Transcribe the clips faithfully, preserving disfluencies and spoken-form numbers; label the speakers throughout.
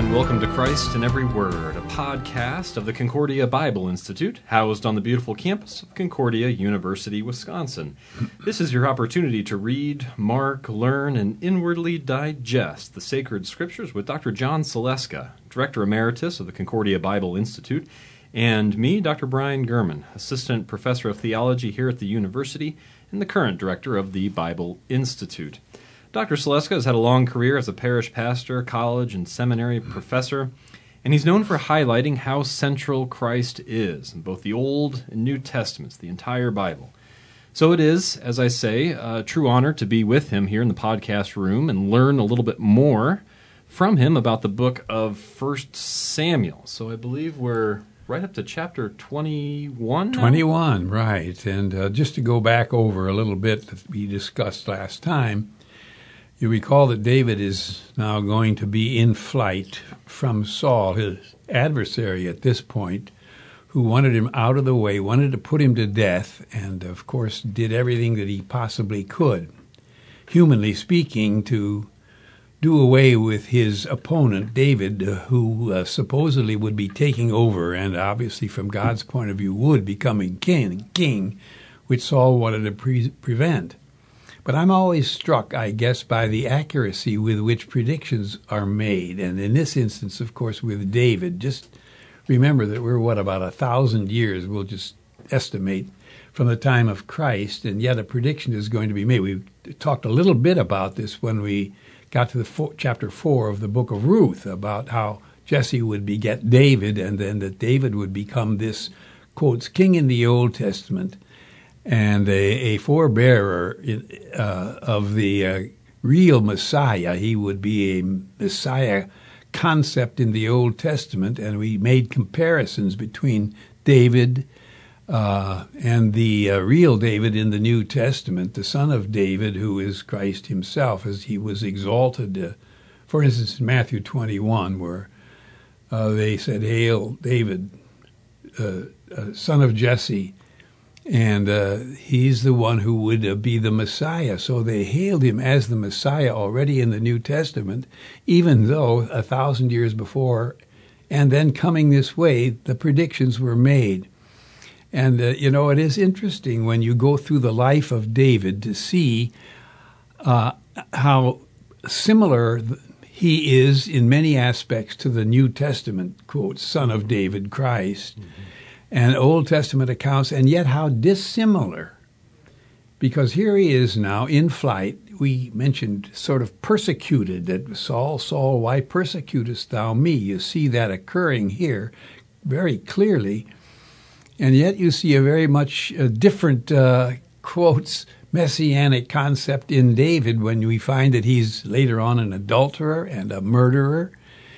Speaker 1: and welcome to Christ in Every Word, a podcast of the Concordia Bible Institute, housed on the beautiful campus of Concordia University, Wisconsin. This is your opportunity to read, mark, learn, and inwardly digest the sacred scriptures with Doctor John Saleska, Director Emeritus of the Concordia Bible Institute, and me, Doctor Brian Gurman, Assistant Professor of Theology here at the university and the current Director of the Bible Institute. Doctor Saleska has had a long career as a parish pastor, college and seminary professor, and he's known for highlighting how central Christ is in both the Old and New Testaments, the entire Bible. So it is, as I say, a true honor to be with him here in the podcast room and learn a little bit more from him about the book of First Samuel. So I believe we're right up to chapter twenty-one now?
Speaker 2: twenty-one, right. And uh, just to go back over a little bit that we discussed last time, you recall that David is now going to be in flight from Saul, his adversary at this point, who wanted him out of the way, wanted to put him to death, and of course did everything that he possibly could, humanly speaking, to do away with his opponent, David, uh, who uh, supposedly would be taking over, and obviously from God's point of view would becoming king, king which Saul wanted to pre- prevent. But I'm always struck, I guess, by the accuracy with which predictions are made. And in this instance, of course, with David, just remember that we're, what, about a thousand years, we'll just estimate, from the time of Christ, and yet a prediction is going to be made. We talked a little bit about this when we got to the four, chapter four of the book of Ruth, about how Jesse would beget David, and then that David would become this, quotes, king in the Old Testament, and a, a forebearer uh, of the uh, real Messiah. He would be a Messiah concept in the Old Testament, and we made comparisons between David uh, and the uh, real David in the New Testament, the son of David, who is Christ himself, as he was exalted. Uh, for instance, in Matthew twenty-one, where uh, they said, "Hail, David, uh, uh, son of Jesse," and uh, he's the one who would uh, be the Messiah. So they hailed him as the Messiah already in the New Testament, even though a thousand years before, and then coming this way, the predictions were made. And, uh, you know, it is interesting when you go through the life of David to see uh, how similar he is in many aspects to the New Testament, quote, son of David, Christ. Mm-hmm. And Old Testament accounts, and yet how dissimilar. Because here he is now in flight. We mentioned sort of persecuted, that Saul, Saul, why persecutest thou me? You see that occurring here very clearly. And yet you see a very much uh, different, uh, quotes, messianic concept in David when we find that he's later on an adulterer and a murderer.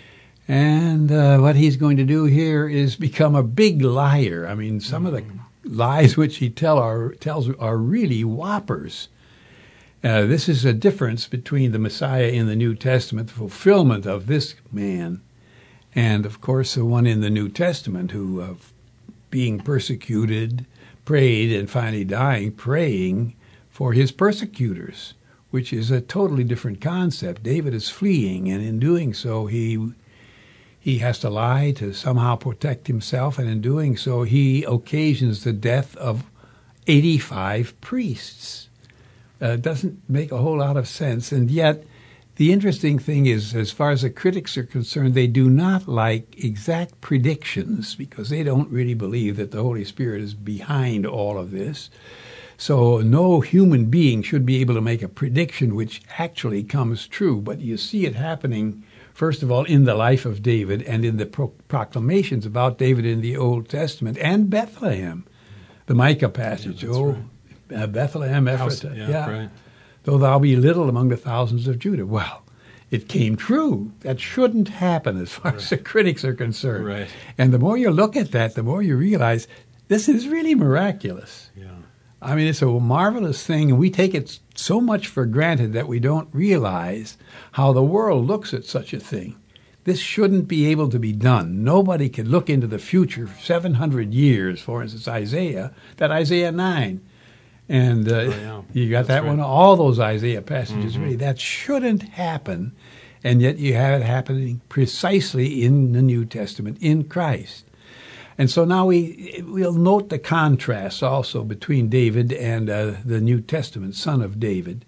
Speaker 2: And uh, what he's going to do here is become a big liar. I mean, some of the lies which he tell are, tells are really whoppers. Uh, this is a difference between the Messiah in the New Testament, the fulfillment of this man, and, of course, the one in the New Testament who, uh, being persecuted, prayed, and finally dying, praying for his persecutors, which is a totally different concept. David is fleeing, and in doing so, he... He has to lie to somehow protect himself, and in doing so, he occasions the death of eighty-five priests. Uh, it doesn't make a whole lot of sense, and yet the interesting thing is, as far as the critics are concerned, they do not like exact predictions because they don't really believe that the Holy Spirit is behind all of this. So no human being should be able to make a prediction which actually comes true, but you see it happening first of all, in the life of David and in the pro- proclamations about David in the Old Testament and Bethlehem, the Micah passage.
Speaker 1: Yeah,
Speaker 2: oh,
Speaker 1: right.
Speaker 2: uh, Bethlehem,
Speaker 1: House,
Speaker 2: Ephratah.
Speaker 1: yeah,
Speaker 2: Yeah.
Speaker 1: Right.
Speaker 2: Though thou be little among the thousands of Judah. Well, it came true. That shouldn't happen as far right. as the critics are concerned.
Speaker 1: Right.
Speaker 2: And the more you look at that, the more you realize this is really miraculous.
Speaker 1: Yeah.
Speaker 2: I mean, it's a marvelous thing, and we take it so much for granted that we don't realize how the world looks at such a thing. This shouldn't be able to be done. Nobody can look into the future seven hundred years, for instance, Isaiah, that Isaiah nine. And uh,
Speaker 1: oh, yeah.
Speaker 2: you got
Speaker 1: That's
Speaker 2: that
Speaker 1: right.
Speaker 2: one, all those Isaiah passages,
Speaker 1: mm-hmm.
Speaker 2: really, that shouldn't happen. And yet you have it happening precisely in the New Testament, in Christ. And so now we, we'll note the contrast also between David and uh, the New Testament, son of David,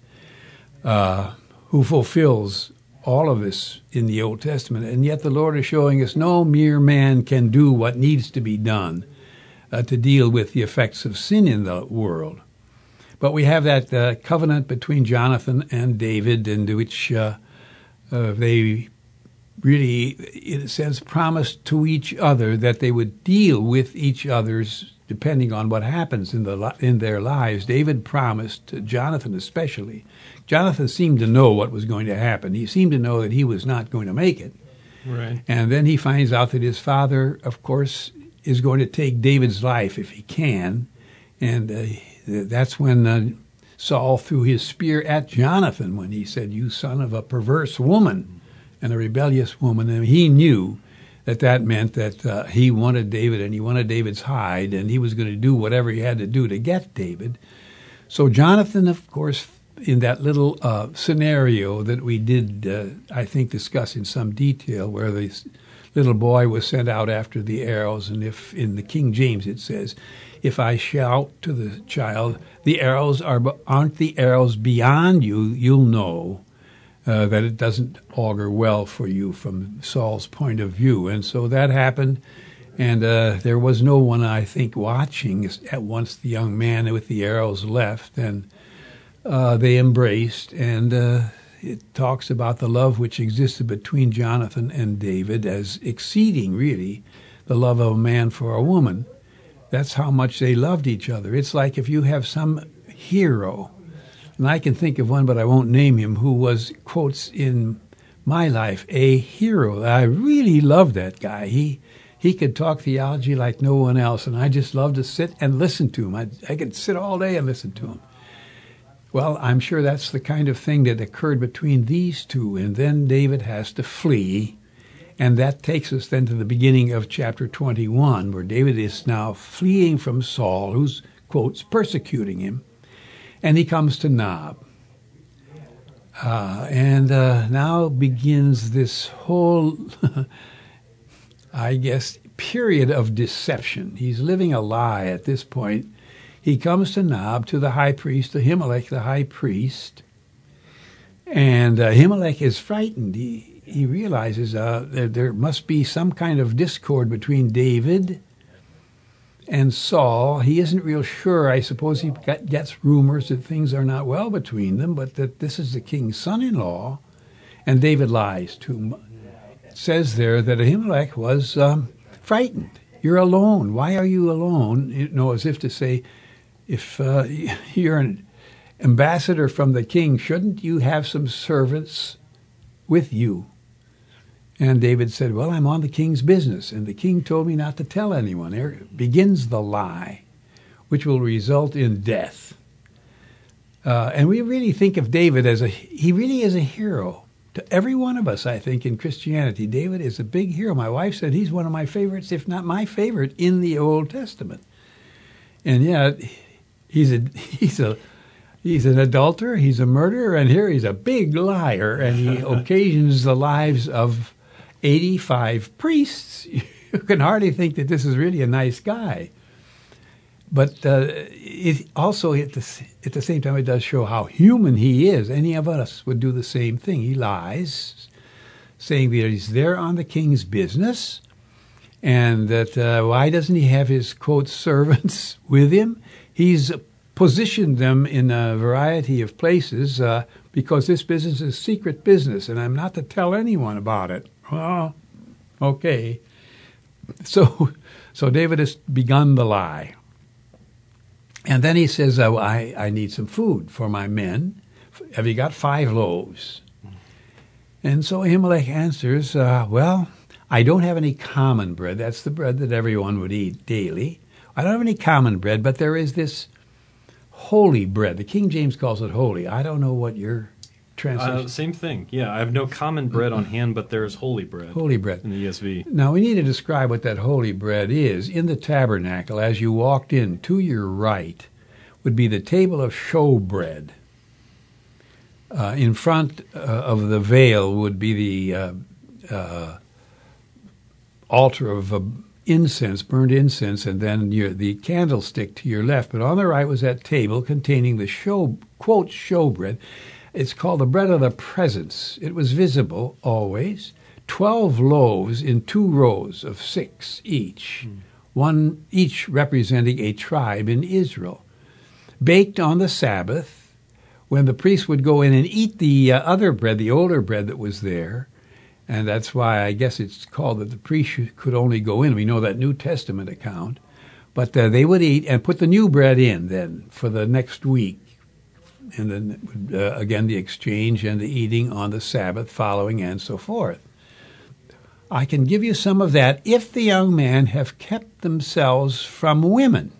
Speaker 2: uh, who fulfills all of this in the Old Testament. And yet the Lord is showing us no mere man can do what needs to be done uh, to deal with the effects of sin in the world. But we have that uh, covenant between Jonathan and David, in which uh, uh, they really, in a sense, promised to each other that they would deal with each other's, depending on what happens in the in their lives. David promised to Jonathan especially. Jonathan seemed to know what was going to happen. He seemed to know that he was not going to make it.
Speaker 1: Right.
Speaker 2: And then he finds out that his father, of course, is going to take David's life if he can. And uh, that's when uh, Saul threw his spear at Jonathan when he said, "You son of a perverse woman and a rebellious woman." And he knew that that meant that uh, he wanted David, and he wanted David's hide, and he was going to do whatever he had to do to get David. So Jonathan, of course, in that little uh, scenario that we did, uh, I think, discuss in some detail, where this little boy was sent out after the arrows, and if in the King James it says, "If I shout to the child, the arrows are aren't the arrows beyond you, you'll know uh, that it doesn't augur well for you from Saul's point of view." And so that happened, and uh, there was no one, I think, watching at once the young man with the arrows left, and uh, they embraced, and uh, it talks about the love which existed between Jonathan and David as exceeding, really, the love of a man for a woman. That's how much they loved each other. It's like if you have some hero, and I can think of one, but I won't name him, who was, quotes, in my life, a hero. I really loved that guy. He he could talk theology like no one else, and I just loved to sit and listen to him. I, I could sit all day and listen to him. Well, I'm sure that's the kind of thing that occurred between these two, and then David has to flee. And that takes us then to the beginning of chapter twenty-one, where David is now fleeing from Saul, who's, quotes, persecuting him. And he comes to Nob. Uh, and uh, now begins this whole, I guess, period of deception. He's living a lie at this point. He comes to Nob, to the high priest, to Ahimelech, the high priest. And uh, Ahimelech is frightened. He He realizes uh, there, there must be some kind of discord between David and Saul. He isn't real sure. I suppose he got, gets rumors that things are not well between them, but that this is the king's son-in-law, and David lies to him. It says there that Ahimelech was um, frightened. You're alone. Why are you alone? You know, as if to say, if uh, you're an ambassador from the king, shouldn't you have some servants with you? And David said, well, I'm on the king's business, and the king told me not to tell anyone. There begins the lie, which will result in death. Uh, and we really think of David as a, he really is a hero. To every one of us, I think, in Christianity, David is a big hero. My wife said he's one of my favorites, if not my favorite, in the Old Testament. And yet, he's a he's a He's an adulterer, he's a murderer, and here he's a big liar, and he occasions the lives of eighty-five priests. You can hardly think that this is really a nice guy. But uh, it also, at the, at the same time, it does show how human he is. Any of us would do the same thing. He lies, saying that he's there on the king's business, and that uh, why doesn't he have his, quote, servants with him? He's positioned them in a variety of places uh, because this business is secret business, and I'm not to tell anyone about it. Well, okay. So, so David has begun the lie. And then he says, oh, I, I need some food for my men. Have you got five loaves? And so Ahimelech answers, uh, well, I don't have any common bread. That's the bread that everyone would eat daily. I don't have any common bread, but there is this holy bread. The King James calls it holy. I don't know what your translation.
Speaker 1: Uh, same thing. Yeah, I have no common bread on hand, but there's holy bread.
Speaker 2: Holy bread.
Speaker 1: In the E S V.
Speaker 2: Now, we need to describe what that holy bread is. In the tabernacle, as you walked in, to your right would be the table of showbread. uh, in front uh, of the veil would be the uh, uh, altar of uh, incense, burned incense, and then your, the candlestick to your left. But on the right was that table containing the show, quote, showbread. It's called the bread of the presence. It was visible always. Twelve loaves in two rows of six each, mm. one each representing a tribe in Israel. Baked on the Sabbath, when the priest would go in and eat the uh, other bread, the older bread that was there, and that's why I guess it's called that the priest could only go in. We know that New Testament account. But uh, they would eat and put the new bread in then for the next week. And then, uh, again, the exchange and the eating on the Sabbath following and so forth. I can give you some of that if the young men have kept themselves from women.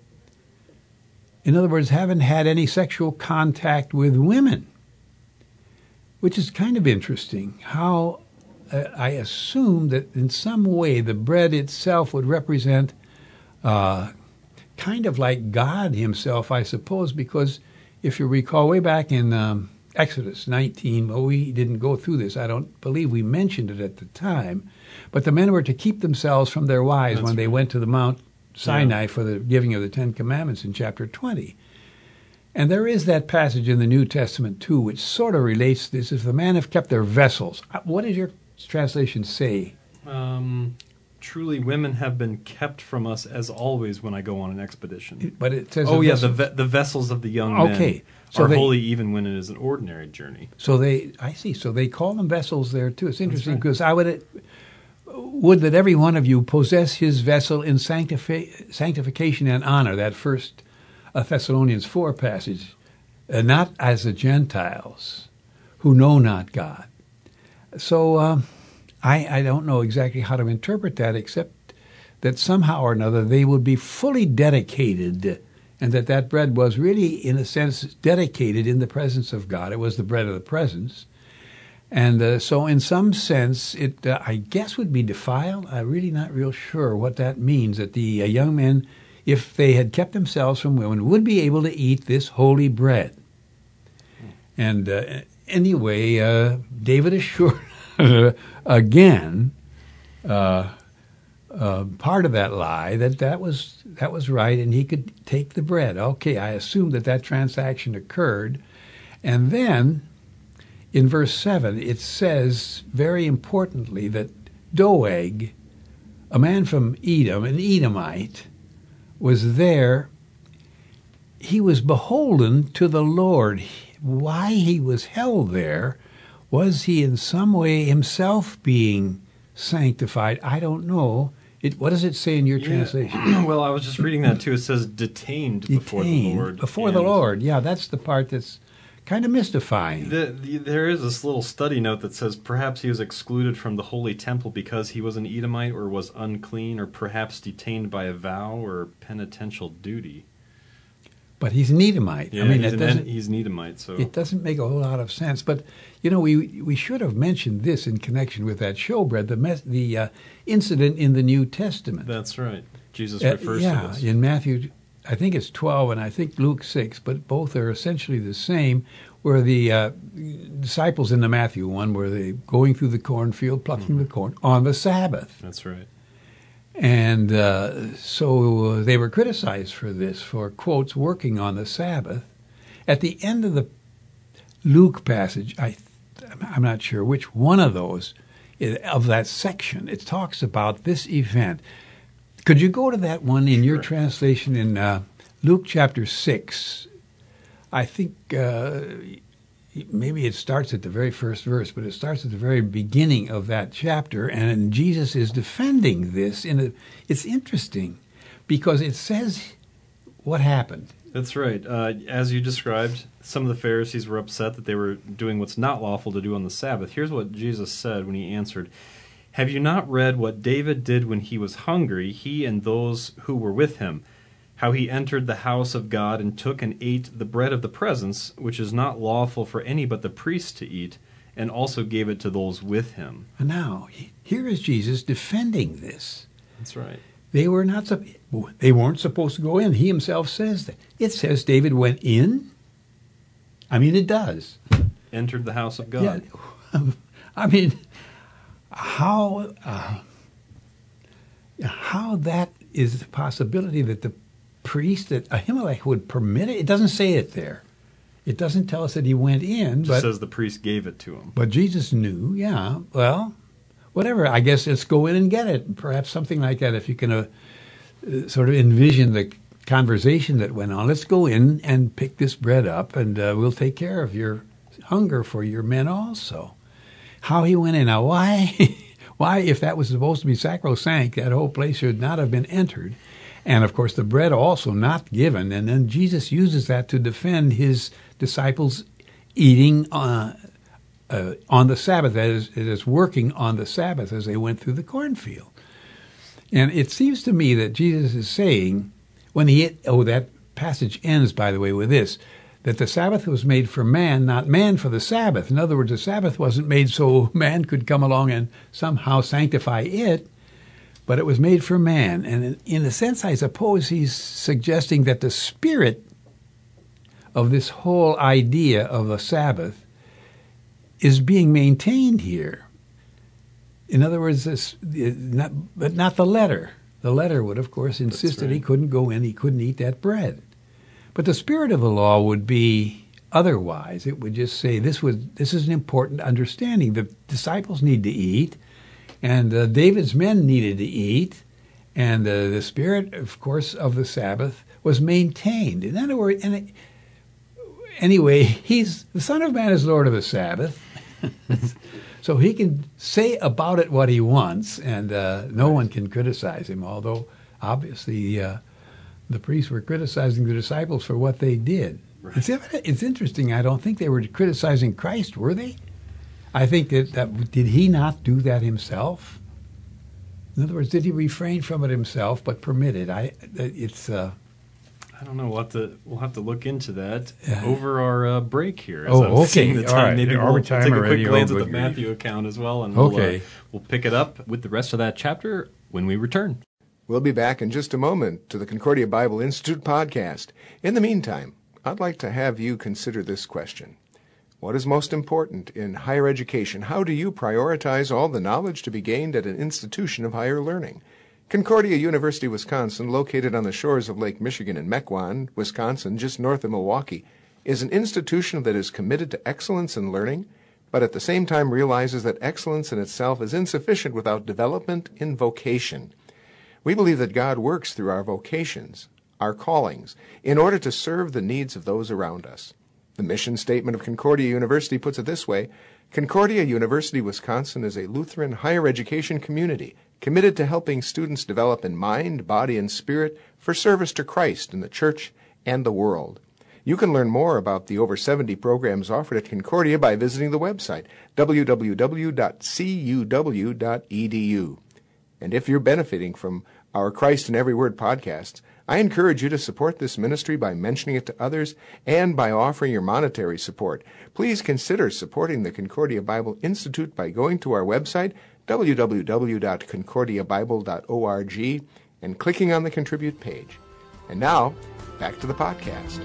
Speaker 2: In other words, haven't had any sexual contact with women, which is kind of interesting. How uh, I assume that in some way the bread itself would represent uh, kind of like God himself, I suppose, because if you recall way back in um, Exodus nineteen, well, we didn't go through this. I don't believe we mentioned it at the time. But the men were to keep themselves from their wives That's when they right. went to the Mount Sinai yeah. for the giving of the Ten Commandments in chapter twenty. And there is that passage in the New Testament, too, which sort of relates to this. If the men have kept their vessels, what does your translation say?
Speaker 1: Um, truly, women have been kept from us as always when I go on an expedition.
Speaker 2: But it says...
Speaker 1: Oh, yeah, the, ve- the vessels of the young men
Speaker 2: okay. so
Speaker 1: are
Speaker 2: they,
Speaker 1: holy even when it is an ordinary journey.
Speaker 2: So they, I see, so they call them vessels there, too. It's interesting because right. I would... Would that every one of you possess his vessel in sanctifi- sanctification and honor, that first uh, Thessalonians four passage, uh, not as the Gentiles who know not God. So um, I, I don't know exactly how to interpret that, except that somehow or another they would be fully dedicated, and that that bread was really, in a sense, dedicated in the presence of God. It was the bread of the presence. And uh, so in some sense, it, uh, I guess, would be defiled. I'm really not real sure what that means, that the uh, young men, if they had kept themselves from women, would be able to eat this holy bread. And uh, anyway, uh, David assured again uh, uh, part of that lie, that that was, that was right, and he could take the bread. Okay, I assume that that transaction occurred. And then... in verse seven, it says very importantly that Doeg, a man from Edom, an Edomite, was there. He was beholden to the Lord. Why he was held there, was he in some way himself being sanctified? I don't know. It, what does it say in your yeah. translation?
Speaker 1: Well, I was just reading that too. It says detained, detained before the Lord.
Speaker 2: Before and the Lord, yeah, that's the part that's kind of mystifying.
Speaker 1: The, the, there is this little study note that says perhaps he was excluded from the holy temple because he was an Edomite or was unclean, or perhaps detained by a vow or penitential duty.
Speaker 2: But he's an Edomite.
Speaker 1: Yeah,
Speaker 2: I mean,
Speaker 1: he's,
Speaker 2: it
Speaker 1: an,
Speaker 2: doesn't,
Speaker 1: he's an Edomite, so...
Speaker 2: It doesn't make a whole lot of sense. But, you know, we we should have mentioned this in connection with that showbread, the mes- the uh, incident in the New Testament.
Speaker 1: That's right. Jesus
Speaker 2: uh,
Speaker 1: refers
Speaker 2: yeah,
Speaker 1: to this.
Speaker 2: Yeah, in Matthew, I think it's twelve, and I think Luke six, but both are essentially the same, where the uh, disciples in the Matthew one, where they going through the cornfield, plucking mm-hmm. the corn on the Sabbath.
Speaker 1: That's right.
Speaker 2: And uh, so they were criticized for this, for, quotes, working on the Sabbath. At the end of the Luke passage, I, I'm not sure which one of those, of that section, it talks about this event. Could you go to that one in your sure. translation in uh, Luke chapter six? I think uh, maybe it starts at the very first verse, but it starts at the very beginning of that chapter, and Jesus is defending this. In a, it's interesting because it says what happened.
Speaker 1: That's right. Uh, as you described, some of the Pharisees were upset that they were doing what's not lawful to do on the Sabbath. Here's what Jesus said when he answered, "Have you not read what David did when he was hungry, he and those who were with him? How he entered the house of God and took and ate the bread of the presence, which is not lawful for any but the priest to eat, and also gave it to those with him."
Speaker 2: And now, here is Jesus defending this.
Speaker 1: That's right.
Speaker 2: They were not. They weren't supposed to go in. He himself says that. It says David went in. I mean, it does.
Speaker 1: entered the house of God.
Speaker 2: Yeah, I mean, how uh, how that is the possibility that the priest, that Ahimelech would permit it? It doesn't say it there. It doesn't tell us that he went in.
Speaker 1: It just
Speaker 2: but,
Speaker 1: says the priest gave it to him.
Speaker 2: But Jesus knew, yeah. Well, whatever. I guess let's go in and get it. Perhaps something like that, if you can uh, uh, sort of envision the conversation that went on. Let's go in and pick this bread up, and uh, we'll take care of your hunger for your men also. How he went in. Now, why, why, if that was supposed to be sacrosanct, that whole place should not have been entered. And, of course, the bread also not given. And then Jesus uses that to defend his disciples eating uh, uh, on the Sabbath, that is, it is working on the Sabbath as they went through the cornfield. And it seems to me that Jesus is saying, when he, oh, that passage ends, by the way, with this, that the Sabbath was made for man, not man for the Sabbath. In other words, the Sabbath wasn't made so man could come along and somehow sanctify it, but it was made for man. And in, in a sense, I suppose he's suggesting that the spirit of this whole idea of a Sabbath is being maintained here. In other words, this, not, but not the letter. The letter would, of course, insist that he couldn't go in, he couldn't eat that bread. But the spirit of the law would be otherwise. It would just say this was this is an important understanding. The disciples need to eat, and uh, David's men needed to eat, and uh, the spirit, of course, of the Sabbath was maintained. In other words, and it, anyway, he's the Son of Man is Lord of the Sabbath, so he can say about it what he wants, and uh, no one can criticize him. Although obviously uh, the priests were criticizing the disciples for what they did. Right. It's it's interesting. I don't think they were criticizing Christ, were they? I think that, that did he not do that himself? In other words, did he refrain from it himself but permit it? I it's. Uh,
Speaker 1: I don't know. We'll have to we'll have to look into that
Speaker 2: uh,
Speaker 1: over our uh, break here. As
Speaker 2: oh,
Speaker 1: I'm
Speaker 2: okay.
Speaker 1: Seeing the time.
Speaker 2: All right.
Speaker 1: Maybe
Speaker 2: Our
Speaker 1: we'll, we'll
Speaker 2: time
Speaker 1: take a
Speaker 2: already.
Speaker 1: quick glance
Speaker 2: Oh,
Speaker 1: at the
Speaker 2: good
Speaker 1: Matthew
Speaker 2: grief.
Speaker 1: account as well, and we'll,
Speaker 2: okay.
Speaker 1: uh, we'll pick it up with the rest of that chapter when we return.
Speaker 3: We'll be back in just a moment to the Concordia Bible Institute podcast. In the meantime, I'd like to have you consider this question. What is most important in higher education? How do you prioritize all the knowledge to be gained at an institution of higher learning? Concordia University, Wisconsin, located on the shores of Lake Michigan in Mequon, Wisconsin, just north of Milwaukee, is an institution that is committed to excellence in learning, but at the same time realizes that excellence in itself is insufficient without development in vocation. We believe that God works through our vocations, our callings, in order to serve the needs of those around us. The mission statement of Concordia University puts it this way: Concordia University, Wisconsin is a Lutheran higher education community committed to helping students develop in mind, body, and spirit for service to Christ in the church and the world. You can learn more about the over seventy programs offered at Concordia by visiting the website w w w dot c u w dot e d u. And if you're benefiting from our Christ in Every Word podcasts, I encourage you to support this ministry by mentioning it to others and by offering your monetary support. Please consider supporting the Concordia Bible Institute by going to our website, w w w dot concordia bible dot org, and clicking on the Contribute page. And now, back to the podcast.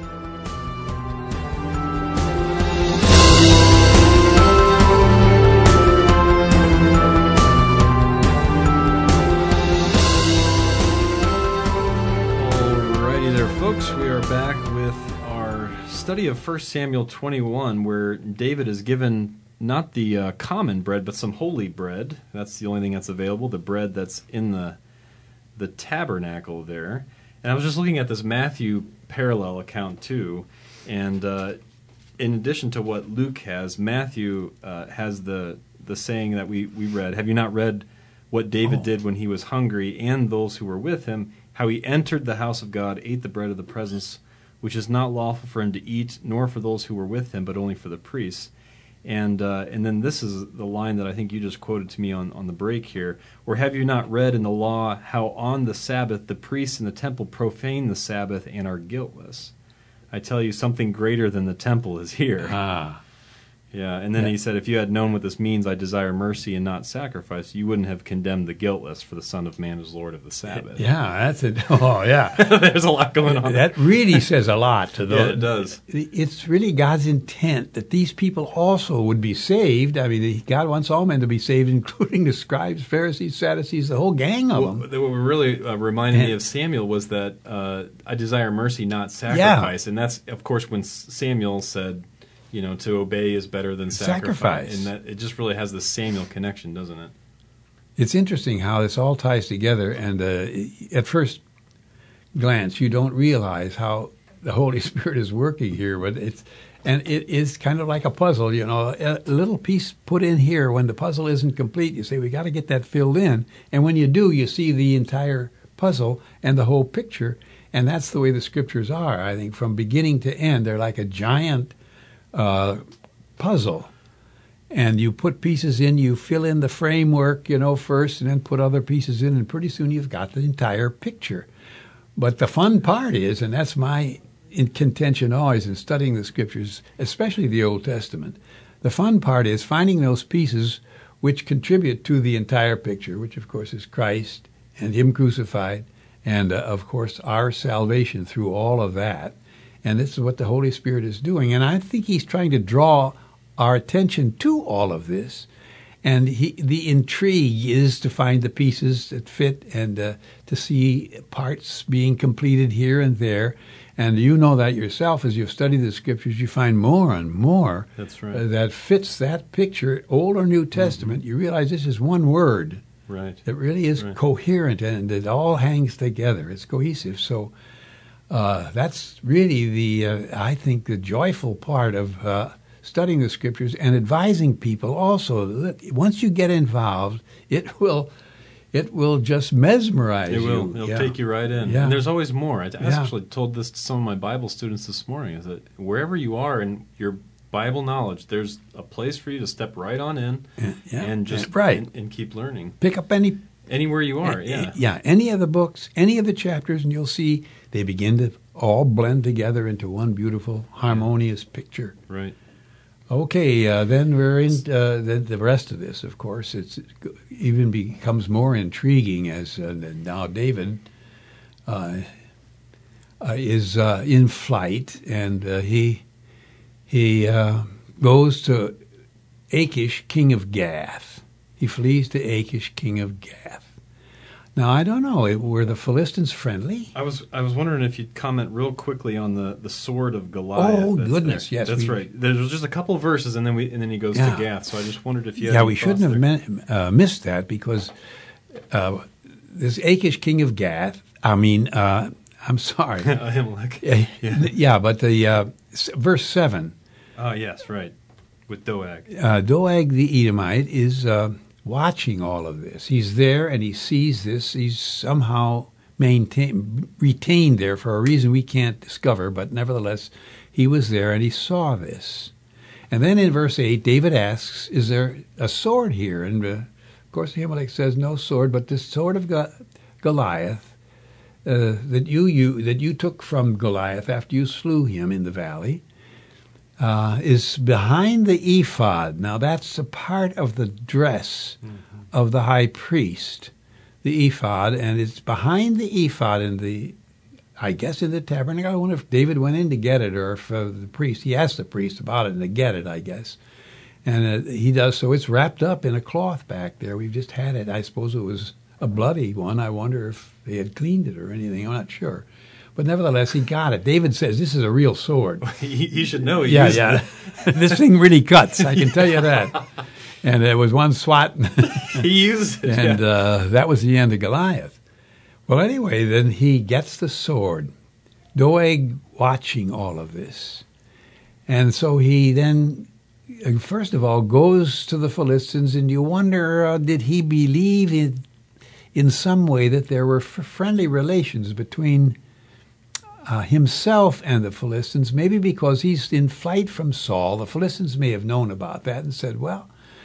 Speaker 1: Folks, we are back with our study of First Samuel twenty-one, where David is given not the uh, common bread, but some holy bread. That's the only thing that's available, the bread that's in the the tabernacle there. And I was just looking at this Matthew parallel account, too, and uh, in addition to what Luke has, Matthew uh, has the, the saying that we, we read, have you not read what David oh. did when he was hungry and those who were with him, how he entered the house of God, ate the bread of the presence, which is not lawful for him to eat, nor for those who were with him, but only for the priests. And uh, and then this is the line that I think you just quoted to me on, on the break here, where have you not read in the law how on the Sabbath the priests in the temple profane the Sabbath and are guiltless? I tell you, something greater than the temple is here.
Speaker 2: Ah.
Speaker 1: Yeah, and then
Speaker 2: Yeah.
Speaker 1: he said, if you had known what this means, I desire mercy and not sacrifice, you wouldn't have condemned the guiltless, for the Son of Man is Lord of the Sabbath.
Speaker 2: Yeah, that's it. Oh, yeah.
Speaker 1: There's a lot going on.
Speaker 2: That really says a lot to those.
Speaker 1: Yeah, it does.
Speaker 2: It's really God's intent that these people also would be saved. I mean, God wants all men to be saved, including the scribes, Pharisees, Sadducees, the whole gang of
Speaker 1: Well,
Speaker 2: them.
Speaker 1: what really uh, reminded me
Speaker 2: And-
Speaker 1: of Samuel was that uh, I desire mercy, not sacrifice. And that's, of course, when S- Samuel said, you know, to obey is better than sacrifice.
Speaker 2: Sacrifice.
Speaker 1: And that it just really has the Samuel connection, doesn't it?
Speaker 2: It's interesting how this all ties together, and uh, at first glance, you don't realize how the Holy Spirit is working here, but it's and it is kind of like a puzzle. You know, a little piece put in here. When the puzzle isn't complete, you say we got to get that filled in, and when you do, you see the entire puzzle and the whole picture, and that's the way the Scriptures are. I think from beginning to end, they're like a giant uh, puzzle. And you put pieces in, you fill in the framework, you know, first, and then put other pieces in, and pretty soon you've got the entire picture. But the fun part is, and that's my in contention always in studying the Scriptures, especially the Old Testament, the fun part is finding those pieces which contribute to the entire picture, which, of course, is Christ and Him crucified, and, uh, of course, our salvation through all of that. And this is what the Holy Spirit is doing. And I think He's trying to draw our attention to all of this, and he, the intrigue is to find the pieces that fit and uh, to see parts being completed here and there. And you know that yourself as you've studied the Scriptures, you find more and more
Speaker 1: That's right.
Speaker 2: uh, that fits that picture, Old or New Testament. Mm-hmm. You realize this is one word
Speaker 1: Right.
Speaker 2: that really is
Speaker 1: Right.
Speaker 2: coherent, and it all hangs together. It's cohesive. So uh, that's really the, uh, I think, the joyful part of uh, studying the Scriptures and advising people also that once you get involved, it will it will just mesmerize
Speaker 1: It will.
Speaker 2: you.
Speaker 1: It'll
Speaker 2: Yeah.
Speaker 1: take you right in.
Speaker 2: Yeah.
Speaker 1: And there's always more. I, I
Speaker 2: Yeah.
Speaker 1: actually told this to some of my Bible students this morning, is that wherever you are in your Bible knowledge, there's a place for you to step right on in
Speaker 2: Yeah.
Speaker 1: and just
Speaker 2: Right.
Speaker 1: and, and keep learning.
Speaker 2: Pick up any
Speaker 1: Anywhere you are, yeah.
Speaker 2: yeah, any of the books, any of the chapters, and you'll see they begin to all blend together into one beautiful, harmonious picture.
Speaker 1: Right.
Speaker 2: Okay, uh, then we're in uh, the, the rest of this. Of course, it's, it even becomes more intriguing as uh, now David uh, uh, is uh, in flight, and uh, he he uh, goes to Achish, king of Gath. He flees to Achish, king of Gath. Now, I don't know, were the Philistines friendly?
Speaker 1: I was I was wondering if you'd comment real quickly on the, the sword of Goliath.
Speaker 2: Oh,
Speaker 1: that's
Speaker 2: goodness,
Speaker 1: there.
Speaker 2: yes,
Speaker 1: That's
Speaker 2: we-
Speaker 1: right. There's just a couple of verses, and then we and then he goes
Speaker 2: Yeah.
Speaker 1: to Gath. So I just wondered if you had
Speaker 2: Yeah,
Speaker 1: any
Speaker 2: we shouldn't
Speaker 1: thoughts
Speaker 2: have
Speaker 1: there.
Speaker 2: men, uh, missed that because uh, this Achish, king of Gath, I mean, uh, I'm sorry.
Speaker 1: Ahimelech.
Speaker 2: yeah.
Speaker 1: Yeah.
Speaker 2: yeah, but the uh, s- verse seven,
Speaker 1: Oh, yes, right. With Doeg.
Speaker 2: uh, Doeg the Edomite is uh, watching all of this. He's there and he sees this. He's somehow maintain, retained there for a reason we can't discover, but nevertheless, he was there and he saw this. And then in verse eight, David asks, is there a sword here? And uh, of course, Ahimelech says, no sword, but this sword of Go- Goliath uh, that you, you that you took from Goliath after you slew him in the valley, Uh, is behind the ephod. Now, that's a part of the dress mm-hmm. of the high priest, the ephod, and it's behind the ephod in the, I guess, in the tabernacle. I wonder if David went in to get it or if uh, the priest, he asked the priest about it and to get it, I guess. And uh, he does, so it's wrapped up in a cloth back there. We've just had it. I suppose it was a bloody one. I wonder if they had cleaned it or anything. I'm not sure. But nevertheless, he got it. David says, this is a real sword.
Speaker 1: he, he should know. He
Speaker 2: yeah,
Speaker 1: used
Speaker 2: yeah.
Speaker 1: it.
Speaker 2: This thing really cuts, I can tell you that. And there was one swat,
Speaker 1: He used it.
Speaker 2: and
Speaker 1: yeah.
Speaker 2: uh, that was the end of Goliath. Well, anyway, then he gets the sword. Doeg watching all of this. And so he then, uh, first of all, goes to the Philistines, and you wonder, uh, did he believe in, in some way that there were f- friendly relations between Uh, himself and the Philistines, maybe because he's in flight from Saul. The Philistines may have known about that and said, well,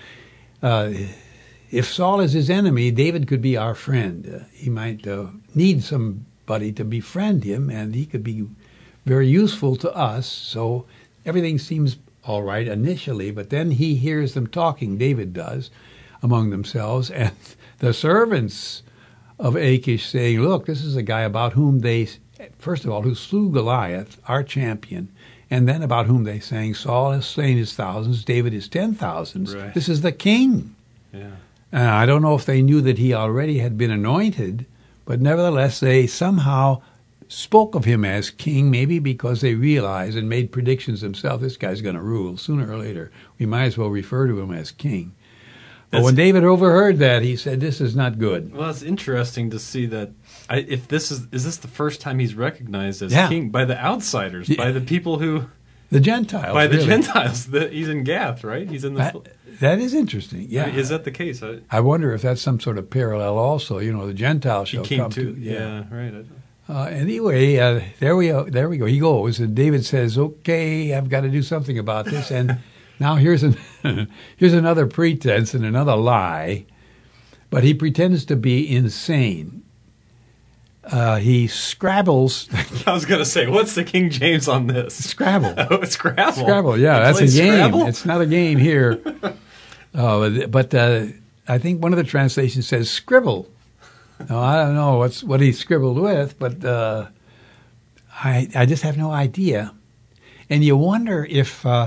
Speaker 2: uh, if Saul is his enemy, David could be our friend. Uh, he might uh, need somebody to befriend him, and he could be very useful to us. So everything seems all right, initially, but then he hears them talking, David does, among themselves, and the servants of Achish saying, look, this is a guy about whom they, first of all, who slew Goliath, our champion, and then about whom they sang, Saul has slain his thousands, David his ten thousands.
Speaker 1: Right.
Speaker 2: This is the king.
Speaker 1: Yeah.
Speaker 2: And I don't know if they knew that he already had been anointed, but nevertheless they somehow spoke of him as king, maybe because they realized and made predictions themselves, this guy's going to rule sooner or later. We might as well refer to him as king. But
Speaker 1: That's,
Speaker 2: when David overheard that, he said, this is not good.
Speaker 1: Well, it's interesting to see that. I, if this is is this the first time he's recognized as
Speaker 2: Yeah.
Speaker 1: king by the outsiders,
Speaker 2: Yeah.
Speaker 1: by the people who,
Speaker 2: The Gentiles,
Speaker 1: by the
Speaker 2: really.
Speaker 1: Gentiles? The, he's in Gath, right? He's in the.
Speaker 2: That, that is interesting, yeah.
Speaker 1: I mean, is that the case? I,
Speaker 2: I wonder if that's some sort of parallel also. You know, the Gentiles
Speaker 1: he
Speaker 2: shall
Speaker 1: came
Speaker 2: come
Speaker 1: to.
Speaker 2: to.
Speaker 1: Yeah, right. I,
Speaker 2: Uh, anyway, uh, there we go. There we go. He goes, and David says, "Okay, I've got to do something about this." And now here's an here's another pretense and another lie, but he pretends to be insane. Uh, he scrabbles.
Speaker 1: I was going to say, what's the King James on this?
Speaker 2: Scrabble.
Speaker 1: Oh, it's Scrabble.
Speaker 2: Scrabble. Yeah,
Speaker 1: He
Speaker 2: that's a
Speaker 1: plays
Speaker 2: game.
Speaker 1: Scrabble?
Speaker 2: It's not a game here. uh, but uh, I think one of the translations says scribble. Now, I don't know what's what he scribbled with, but uh, I I just have no idea. And you wonder if uh,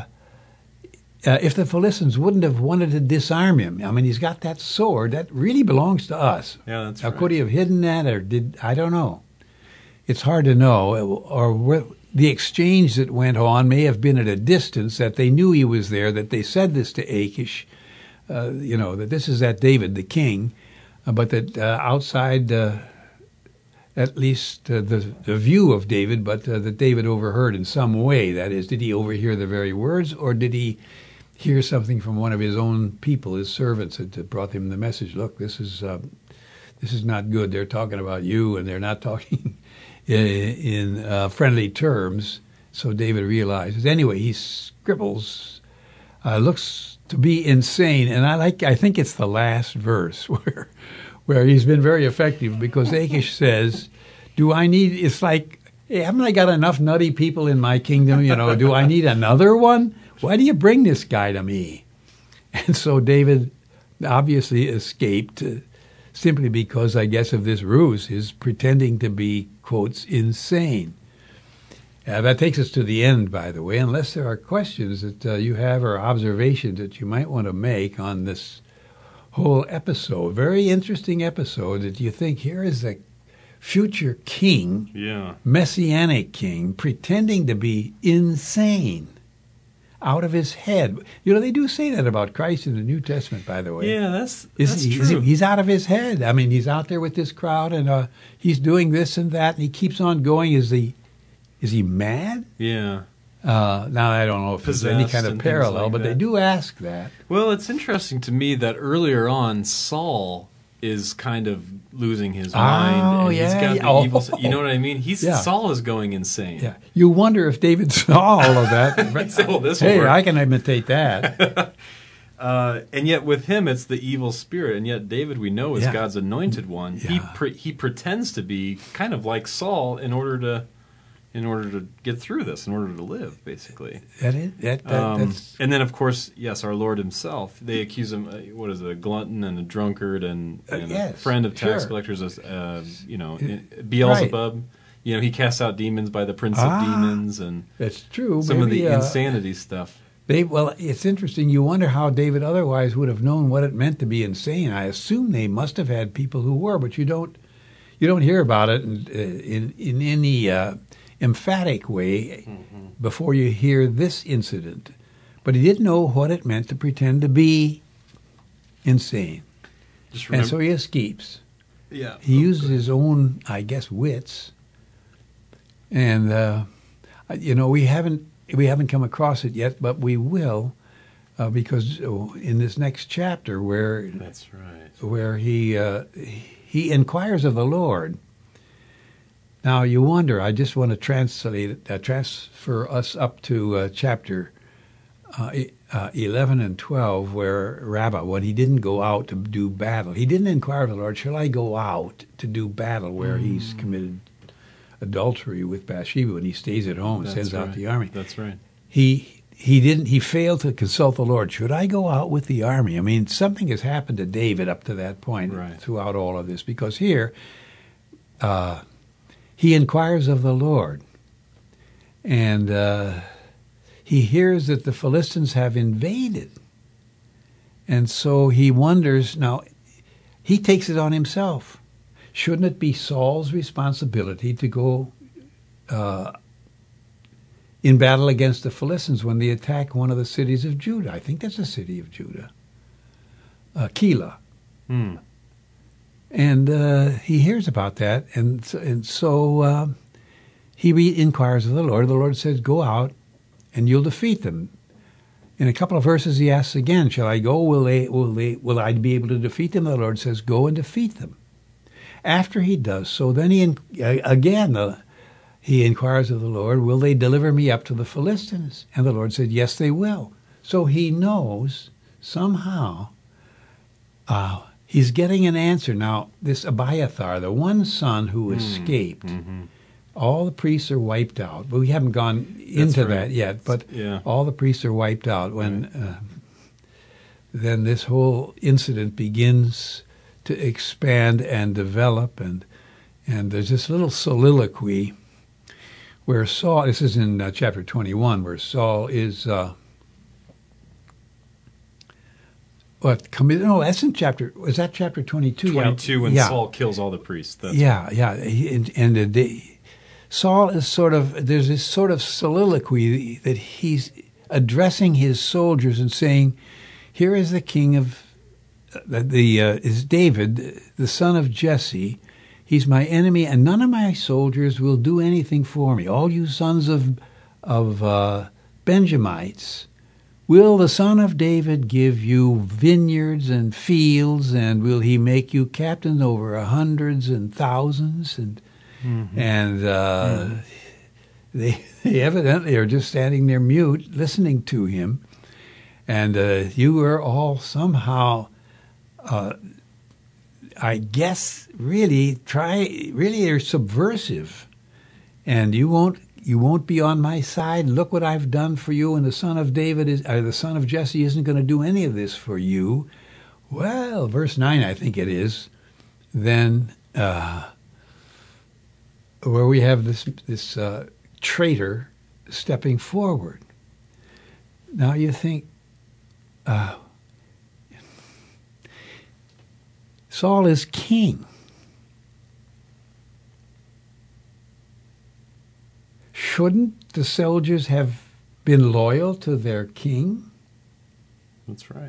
Speaker 2: uh, if the Philistines wouldn't have wanted to disarm him. I mean, he's got that sword that really belongs to us.
Speaker 1: Yeah, that's
Speaker 2: now,
Speaker 1: right.
Speaker 2: could he have hidden that, or did I don't know? It's hard to know. Or wh- the exchange that went on may have been at a distance, that they knew he was there, that they said this to Achish, uh, you know, that this is that David, the king. Uh, but that uh, outside, uh, at least uh, the, the view of David, but uh, that David overheard in some way. That is, did he overhear the very words, or did he hear something from one of his own people, his servants, that, that brought him the message? Look, this is uh, this is not good. They're talking about you, and they're not talking in, in uh, friendly terms. So David realizes. Anyway, he scribbles, uh, looks to be insane, and I like. I think it's the last verse where, where he's been very effective, because Achish says, "Do I need?" It's like, hey, haven't I got enough nutty people in my kingdom? You know, do I need another one? Why do you bring this guy to me? And so David obviously escaped, uh, simply because, I guess, of this ruse, his pretending to be, quotes, insane. Uh, that takes us to the end, by the way, unless there are questions that uh, you have or observations that you might want to make on this whole episode. Very interesting episode that you think, here is a future king,
Speaker 1: Yeah.
Speaker 2: messianic king, pretending to be insane, out of his head. You know, they do say that about Christ in the New Testament, by the way.
Speaker 1: Yeah, that's
Speaker 2: Is
Speaker 1: that's
Speaker 2: he,
Speaker 1: true.
Speaker 2: is he- he's out of his head. I mean, he's out there with this crowd, and uh, he's doing this and that, and he keeps on going. Is he, is he mad?
Speaker 1: yeah.
Speaker 2: Uh, now, I don't know if there's any
Speaker 1: Possessed
Speaker 2: kind of
Speaker 1: and things
Speaker 2: parallel,
Speaker 1: like
Speaker 2: but they
Speaker 1: that.
Speaker 2: do ask that.
Speaker 1: Well, it's interesting to me that earlier on, Saul is kind of losing his
Speaker 2: Oh,
Speaker 1: mind, and he's
Speaker 2: yeah,
Speaker 1: got
Speaker 2: yeah.
Speaker 1: the
Speaker 2: Oh.
Speaker 1: evil. You know what I mean? He's
Speaker 2: Yeah.
Speaker 1: Saul is going insane.
Speaker 2: Yeah, you wonder if David saw all of that.
Speaker 1: He said, well, this will
Speaker 2: hey,
Speaker 1: work.
Speaker 2: I can imitate that.
Speaker 1: Uh, and yet with him, it's the evil spirit. And yet David, we know, is
Speaker 2: Yeah.
Speaker 1: God's anointed one. He
Speaker 2: Yeah.
Speaker 1: pre- he pretends to be kind of like Saul in order to in order to get through this, in order to live, basically.
Speaker 2: That is, that, that,
Speaker 1: Um,
Speaker 2: that's,
Speaker 1: and then, of course, yes, our Lord himself. They accuse him, uh, what is it, a glutton and a drunkard and,
Speaker 2: Uh,
Speaker 1: and
Speaker 2: yes,
Speaker 1: a friend of tax
Speaker 2: sure.
Speaker 1: collectors, as uh, you know, Beelzebub. You know, he casts out demons by the prince
Speaker 2: Ah,
Speaker 1: of demons and
Speaker 2: that's true.
Speaker 1: some of
Speaker 2: Maybe,
Speaker 1: the
Speaker 2: uh,
Speaker 1: insanity stuff.
Speaker 2: They, well, it's interesting. You wonder how David otherwise would have known what it meant to be insane. I assume they must have had people who were, but you don't, you don't hear about it in in, in any uh, emphatic way
Speaker 1: Mm-hmm.
Speaker 2: before you hear this incident. But he didn't know what it meant to pretend to be insane,
Speaker 1: Just
Speaker 2: and
Speaker 1: remember,
Speaker 2: so he escapes.
Speaker 1: yeah,
Speaker 2: He uses his own, I guess, wits, and uh, you know we haven't we haven't come across it yet, but we will, uh, because oh, in this next chapter where
Speaker 1: That's right.
Speaker 2: where he uh, he inquires of the Lord. Now you wonder. I just want to translate uh, transfer us up to uh, chapter uh, e- uh, eleven and twelve, where Rabbah, when he didn't go out to do battle, he didn't inquire of the Lord, shall I go out to do battle, where he's committed adultery with Bathsheba, and he stays at home and
Speaker 1: That's
Speaker 2: sends
Speaker 1: right.
Speaker 2: out the army.
Speaker 1: That's right.
Speaker 2: He he didn't. He failed to consult the Lord. Should I go out with the army? I mean, something has happened to David up to that point
Speaker 1: Right.
Speaker 2: throughout all of this, because here uh, he inquires of the Lord, and uh, he hears that the Philistines have invaded, and so he wonders. Now, he takes it on himself. Shouldn't it be Saul's responsibility to go Uh, in battle against the Philistines when they attack one of the cities of Judah? I think that's a city of Judah, uh, Keilah.
Speaker 1: Hmm.
Speaker 2: And uh, he hears about that, and so, and so uh, he re- inquires of the Lord. The Lord says, "Go out, and you'll defeat them." In a couple of verses, he asks again, "Shall I go? Will they? Will they? Will I be able to defeat them?" The Lord says, "Go and defeat them." After he does so, then he in, uh, again the. He inquires of the Lord, "Will they deliver me up to the Philistines?" And the Lord said, "Yes, they will." So he knows somehow uh, he's getting an answer. Now, this Abiathar, the one son who
Speaker 1: Mm.
Speaker 2: escaped,
Speaker 1: Mm-hmm.
Speaker 2: all the priests are wiped out. But we haven't gone into
Speaker 1: right.
Speaker 2: that yet. But
Speaker 1: Yeah.
Speaker 2: all the priests are wiped out. When uh, then this whole incident begins to expand and develop, and and there's this little soliloquy where Saul, this is in uh, chapter twenty-one, where Saul is, uh, what, commi- no, that's in chapter, was that chapter twenty-two?
Speaker 1: twenty-two,
Speaker 2: yeah.
Speaker 1: when
Speaker 2: yeah.
Speaker 1: Saul kills all the priests. That's
Speaker 2: Yeah, yeah. He, and and uh, they, Saul is sort of, there's this sort of soliloquy that he's addressing his soldiers and saying, here is the king of, uh, the uh, is David, the son of Jesse. He's my enemy, and none of my soldiers will do anything for me. All you sons of of uh, Benjamites, will the son of David give you vineyards and fields, and will he make you captains over hundreds and thousands? And
Speaker 1: Mm-hmm.
Speaker 2: and uh,
Speaker 1: Mm-hmm.
Speaker 2: they they evidently are just standing there mute, listening to him. And uh, you are all somehow. Uh, I guess really try really are subversive, and you won't you won't be on my side. Look what I've done for you, and the son of David is or the son of Jesse isn't going to do any of this for you. Well, verse nine, I think it is. Then uh, where we have this this uh, traitor stepping forward. Now you think. Uh, Saul is king. Shouldn't the soldiers have been loyal to their king?
Speaker 1: That's right.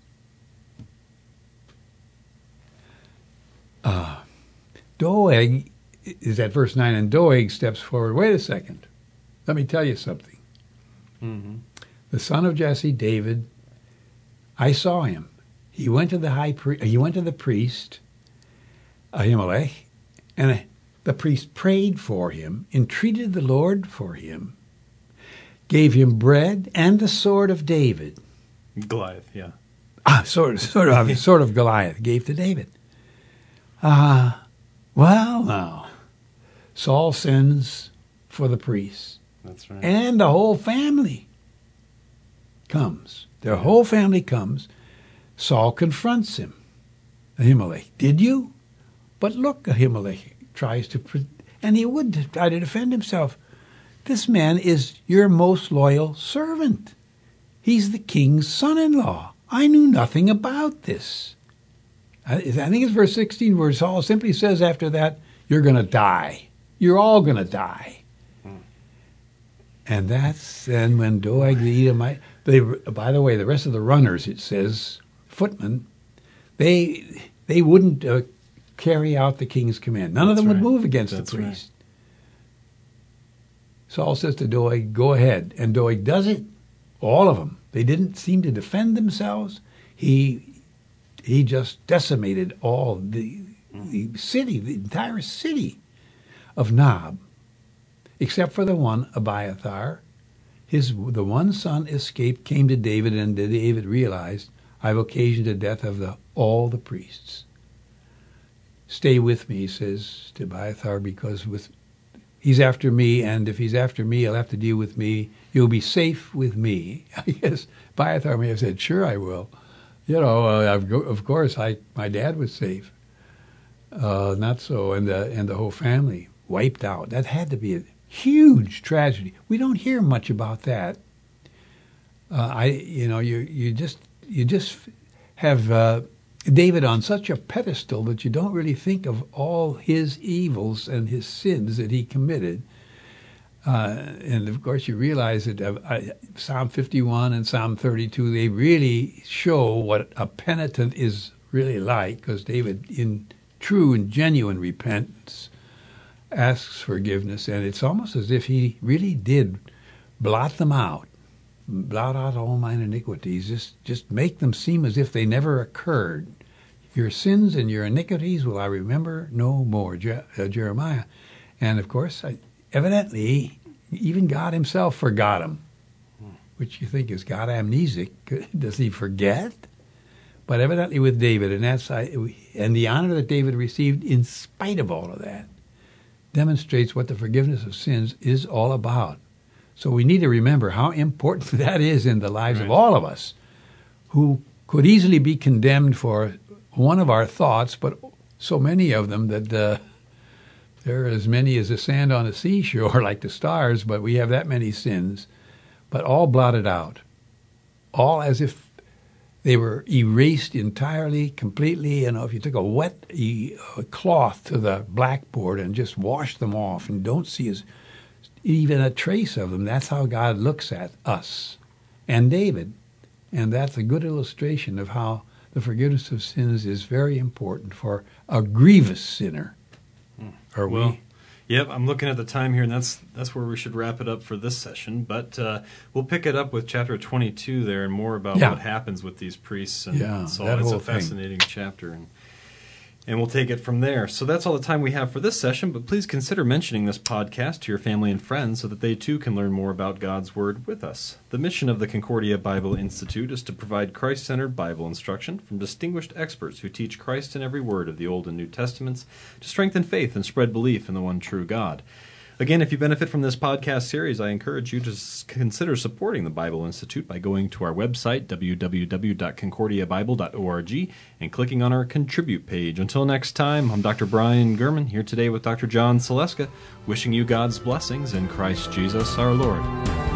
Speaker 2: Uh, Doeg is at verse nine, and Doeg steps forward. Wait a second. Let me tell you something.
Speaker 1: Mm-hmm.
Speaker 2: The son of Jesse, David, I saw him. He went to the high pri- He went to the priest, Ahimelech, and the priest prayed for him, entreated the Lord for him, gave him bread and the sword of David.
Speaker 1: Goliath, yeah.
Speaker 2: Ah, sort of, sort of, sort of Goliath gave to David. Ah, uh, well, now Saul sends for the priests,
Speaker 1: That's right.
Speaker 2: and the whole family comes. Their whole family comes. Saul confronts him. Ahimelech, did you? But look, Ahimelech tries to, and he would try to defend himself. This man is your most loyal servant. He's the king's son-in-law. I knew nothing about this. I, I think it's verse sixteen where Saul simply says after that, you're going to die. You're all going to die. Hmm. And that's then when Doeg the Edomite, they, by the way, the rest of the runners, it says, footmen, they they wouldn't uh, carry out the king's command. None
Speaker 1: That's
Speaker 2: of them
Speaker 1: right.
Speaker 2: would move against
Speaker 1: That's
Speaker 2: the priest.
Speaker 1: Right.
Speaker 2: Saul says to Doeg, go ahead. And Doeg does it. All of them. They didn't seem to defend themselves. He he just decimated all the, the city, the entire city of Nob, except for the one, Abiathar. His the one son escaped, came to David, and David realized, I've occasioned the death of the, all the priests. Stay with me, he says to Abiathar, because with he's after me, and if he's after me, he'll have to deal with me. You'll be safe with me. I guess Abiathar may have said, sure, I will. You know, uh, of course, I my dad was safe. Uh, not so, and the and the whole family wiped out. That had to be a huge tragedy. We don't hear much about that. Uh, I, you know, you you just you just have uh, David on such a pedestal that you don't really think of all his evils and his sins that he committed. Uh, and of course, you realize that uh, Psalm fifty-one and Psalm thirty-two, they really show what a penitent is really like, because David, in true and genuine repentance, asks forgiveness, and it's almost as if he really did blot them out, blot out all mine iniquities, just, just make them seem as if they never occurred. Your sins and your iniquities will I remember no more, Je- uh, Jeremiah. And of course, I, evidently, even God himself forgot him, which you think is God amnesic. Does he forget? But evidently with David, and that's and the honor that David received in spite of all of that demonstrates what the forgiveness of sins is all about. So we need to remember how important that is in the lives right. of all of us, who could easily be condemned for one of our thoughts, but so many of them that uh, there are as many as the sand on the seashore, like the stars, but we have that many sins, but all blotted out, all as if they were erased entirely, completely. You know, if you took a wet e- a cloth to the blackboard and just washed them off and don't see as, even a trace of them, that's how God looks at us and David. And that's a good illustration of how the forgiveness of sins is very important for a grievous sinner. Are
Speaker 1: well,
Speaker 2: we?
Speaker 1: Yep, I'm looking at the time here, and that's that's where we should wrap it up for this session. But uh, we'll pick it up with chapter twenty-two there, and more about
Speaker 2: yeah.
Speaker 1: what happens with these priests. And
Speaker 2: yeah,
Speaker 1: so
Speaker 2: that
Speaker 1: it's
Speaker 2: whole
Speaker 1: a fascinating thing. chapter, and and we'll take it from there. So that's all the time we have for this session. But please consider mentioning this podcast to your family and friends so that they too can learn more about God's Word with us. The mission of the Concordia Bible Institute is to provide Christ-centered Bible instruction from distinguished experts who teach Christ in every word of the Old and New Testaments to strengthen faith and spread belief in the one true God. Again, if you benefit from this podcast series, I encourage you to s- consider supporting the Bible Institute by going to our website, w w w dot concordia bible dot org, and clicking on our Contribute page. Until next time, I'm Doctor Brian Gurman, here today with Doctor John Saleska, wishing you God's blessings in Christ Jesus our Lord.